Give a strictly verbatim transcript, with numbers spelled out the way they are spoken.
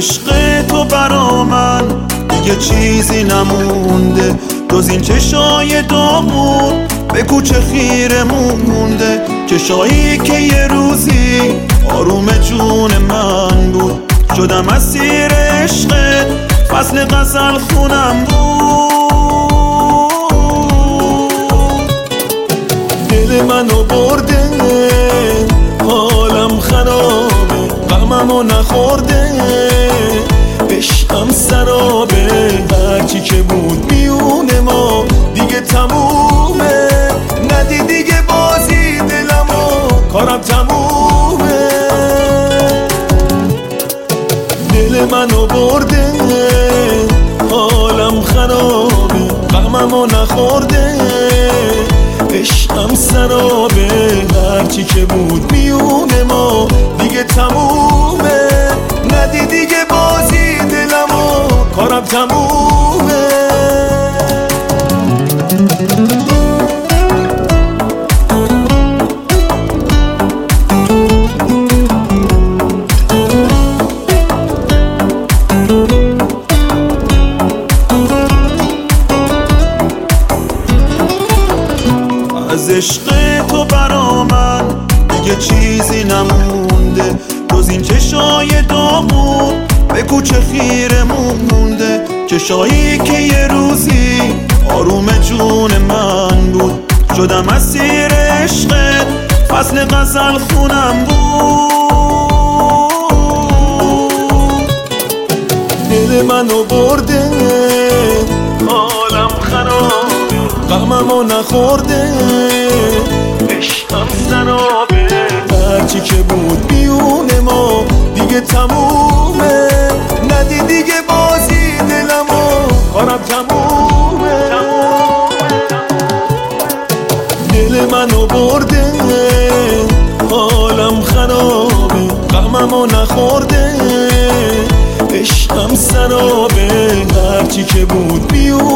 عشق تو برا من دیگه چیزی نمونده جز این چشای داغون به کوچه خیرمون مونده، چشایی که یه روزی آروم جون من بود. شدم اسیر عشقت، فصل غزل خونم بود. دل منو برده، حالم خرابه، غممو نخورده، عشقم سرابه. هرچی که بود میونه ما دیگه تمومه، ندی دیگه بازی دلمو، کارم تمومه. دل منو برده، حالم خرابه، غممو نخورده، عشقم سرابه. هرچی که بود میونه ما دیگه تمومه، ندی دیگه بازی دلمو، کارم تمومه. از عشق تو برا من دیگه چیزی نمونده جز این چشای داغون به کوچه خیرمون مونده، چشایی که یه روزی آروم جون من بود. شدم اسیر عشقت، فصل غزل خونم بود. دل منو برده، حالم خرابه، غممو نخورده، عشقم سرابه. هرچی که بود میونه ما دیگه تمومه، ندی دیگه بازی دلمو، کارم تمومه. دل منو برده، حالم خرابه، غممو نخورده، عشقم سرابه. هرچی که بود میونه